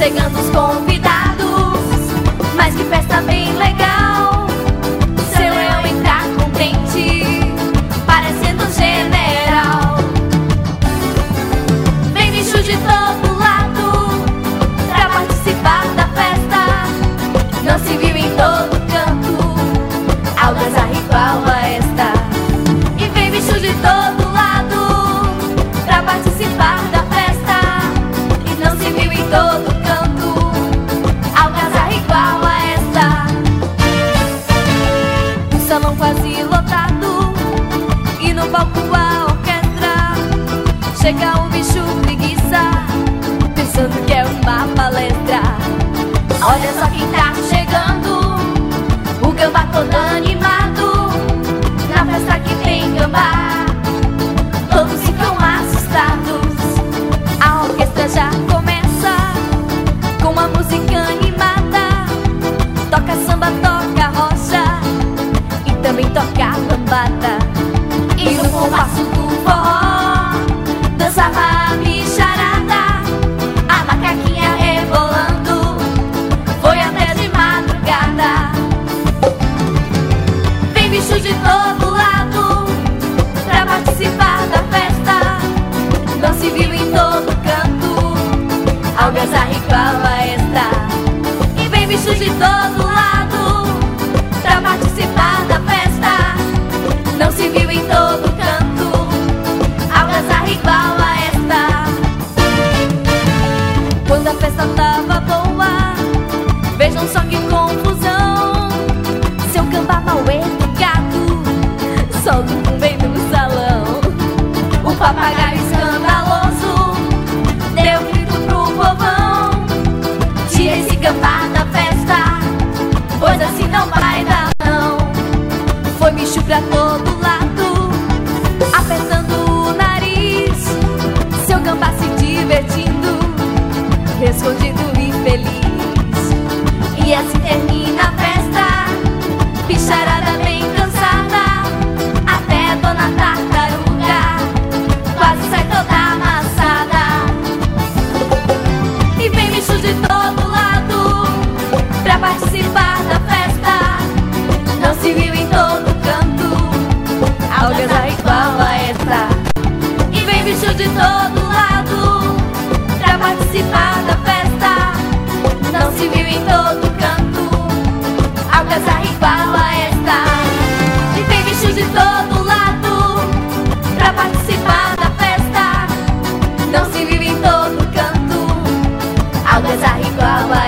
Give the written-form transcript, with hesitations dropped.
chegando os convidados, mas que festa bem legal. Seu eu entrar contente, parecendo um general. Vem bicho de todo lado pra participar da festa. Não se viu em todo canto algazarra igual a esta. E vem bicho de todo lado pra participar da festa. E não se viu em todo canto algazarra igual a esta. O salão quase lotado e no palco a orquestra. Chega um bicho preguiça, pensando que é uma palestra. Olha só quem tá chegando, o gambá todo animado. Na festa que tem gambá, todos ficam assustados. A orquestra já começa com uma música animada. Toca samba, toca rocha e também toca lambada. E no compasso do forró dançava a bicharada. A macaquinha rebolando foi até de madrugada. Vem bicho de todo lado pra participar da festa. Não se viu em todo canto algazarra igual a esta. E vem bicho de todo lado pra participar da festa. Não se viu em todo canto algazarra igual a esta. Quando a festa tava boa, vejam só que confusão. Seu gambá mal educado solta um bem no salão. O papagaio escandaloso deu grito pro povão: tira esse gambá da festa, pois assim não vai dar não. Foi bicho pra todo lado, apertando o nariz. Seu gambá se divertindo, escondido e feliz. E assim termina a festa, bicharada bem cansada. Até Dona Tartaruga quase sai toda amassada. E vem bicho de todo lado pra participar da festa. Não se viu em todo canto algazarra igual a esta. E vem bicho de todo lado pra participar da festa. Não se viu em todo canto algazarra igual a esta. E vem bicho de todo lado pra participar da festa. Não se viu em todo canto algazarra igual a